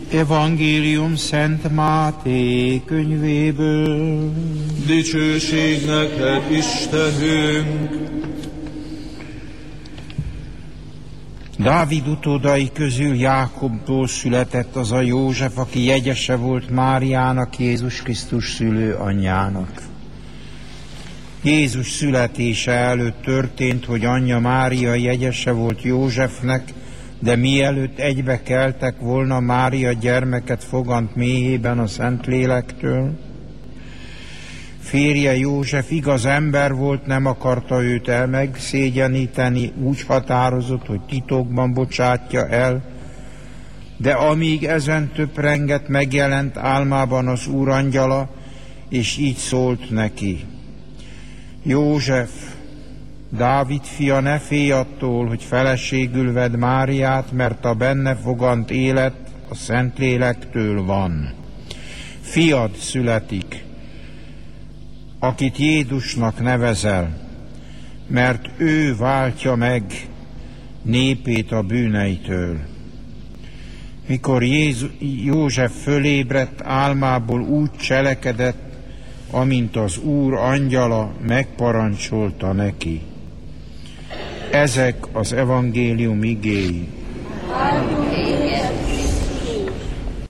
Evangélium Szent Máté könyvéből. Dicsőség neked, Istenünk! Dávid utódai közül Jákobtól született az a József, aki jegyese volt Máriának, Jézus Krisztus szülő anyjának. Jézus születése előtt történt, hogy anyja Mária jegyese volt Józsefnek, de mielőtt egybe keltek volna, Mária gyermeket fogant méhében a Szentlélektől. Férje József igaz ember volt, nem akarta őt megszégyeníteni, úgy határozott, hogy titokban bocsátja el, de amíg ezen töprengett, megjelent álmában az Úr angyala, és így szólt neki: József, Dávid fia, ne félj attól, hogy feleségül vedd Máriát, mert a benne fogant élet a Szentlélektől van. Fiad születik, akit Jézusnak nevezel, mert ő váltja meg népét a bűneitől. Mikor József fölébredt, álmából úgy cselekedett, amint az Úr angyala megparancsolta neki. Ezek az evangélium igéi.